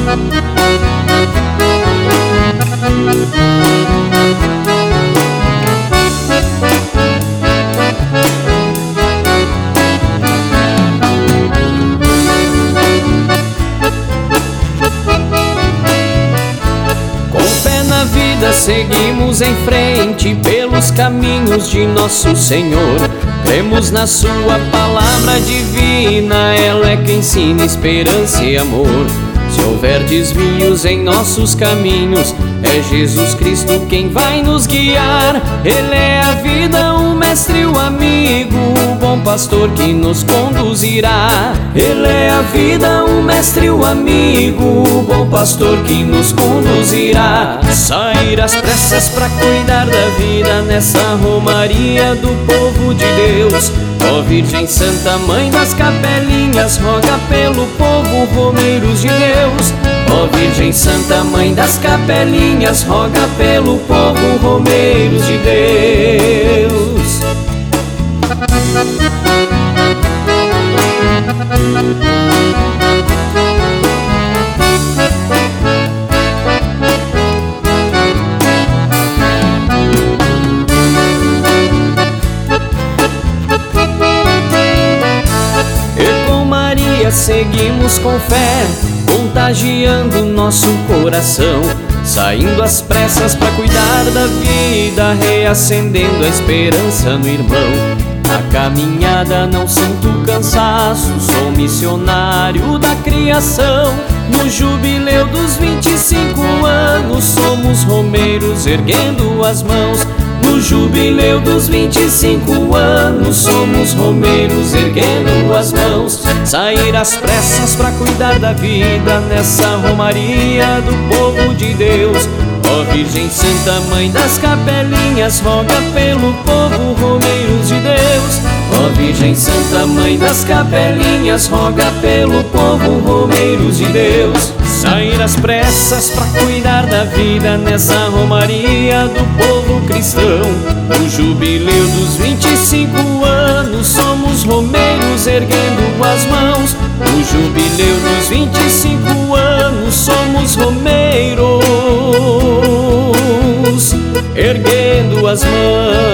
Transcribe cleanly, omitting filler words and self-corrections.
Seguimos em frente pelos caminhos de nosso Senhor. Cremos na sua palavra divina, ela é quem ensina esperança e amor. Se houver desvios em nossos caminhos, é Jesus Cristo quem vai nos guiar. Ele é a vida, o mestre, o amigo, o bom pastor que nos conduzirá. Ele é a vida, o mestre, o amigo, o bom pastor que nos conduzirá. Sair às pressas pra cuidar da vida nessa romaria do povo de Deus. Ó Virgem Santa, Mãe das Capelinhas, roga pelo povo, romeiros de Deus. Ó Virgem Santa, Mãe das Capelinhas, roga pelo povo, romeiros de Deus. Seguimos com fé, contagiando nosso coração, saindo às pressas pra cuidar da vida, reacendendo a esperança no irmão. Na caminhada não sinto cansaço, sou missionário da criação. No jubileu dos 25 anos, somos romeiros erguendo as mãos. No jubileu dos 25 anos, somos romeiros erguendo as mãos. Sair às pressas pra cuidar da vida nessa romaria do povo de Deus. Ó Virgem Santa, Mãe das Capelinhas, roga pelo povo, romeiros de Deus. Ó Virgem Santa, Mãe das Capelinhas, roga pelo povo, romeiros de Deus. Sair às pressas pra cuidar da vida nessa romaria do povo cristão. No jubileu dos 25 anos, somos romeiros erguendo as mãos. No jubileu dos 25 anos, somos romeiros erguendo as mãos.